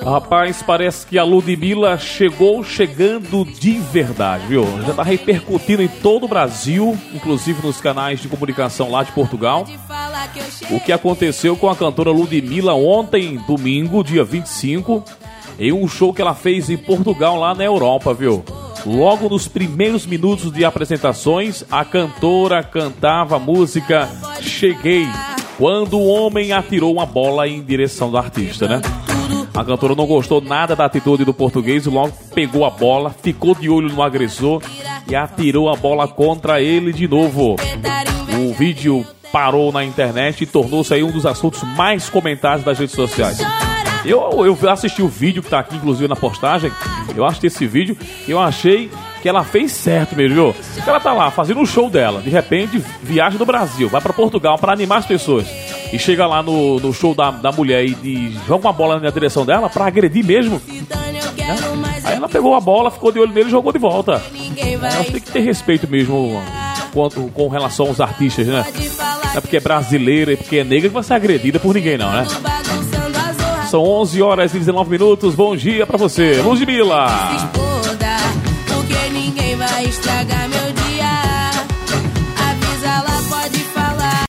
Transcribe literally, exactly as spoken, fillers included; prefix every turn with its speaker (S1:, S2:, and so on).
S1: Rapaz, parece que a Ludmilla chegou chegando de verdade, viu? Já tá repercutindo em todo o Brasil, inclusive nos canais de comunicação lá de Portugal. O que aconteceu com a cantora Ludmilla ontem, domingo, dia vinte e cinco, em um show que ela fez em Portugal, lá na Europa, viu? Logo nos primeiros minutos de apresentações, a cantora cantava a música Cheguei, quando o homem atirou uma bola em direção do artista, né? A cantora não gostou nada da atitude do português e logo pegou a bola, ficou de olho no agressor e atirou a bola contra ele de novo. O vídeo parou na internet e tornou-se aí um dos assuntos mais comentados das redes sociais. Eu, eu assisti o vídeo que tá aqui, inclusive, na postagem. Eu assisti esse vídeo e eu achei que ela fez certo mesmo, viu? Ela tá lá fazendo um show dela. De repente, viaja do Brasil, vai pra Portugal pra animar as pessoas. E chega lá no, no show da, da mulher e, e joga uma bola na direção dela pra agredir mesmo. Né? Aí ela pegou a bola, ficou de olho nele e jogou de volta. Ela tem que ter respeito mesmo com, com relação aos artistas, né? Não é porque é brasileira e porque é negra que vai ser agredida por ninguém, não, né? São onze horas e dezenove minutos. Bom dia pra você, Ludmilla.
S2: Porque ninguém vai estragar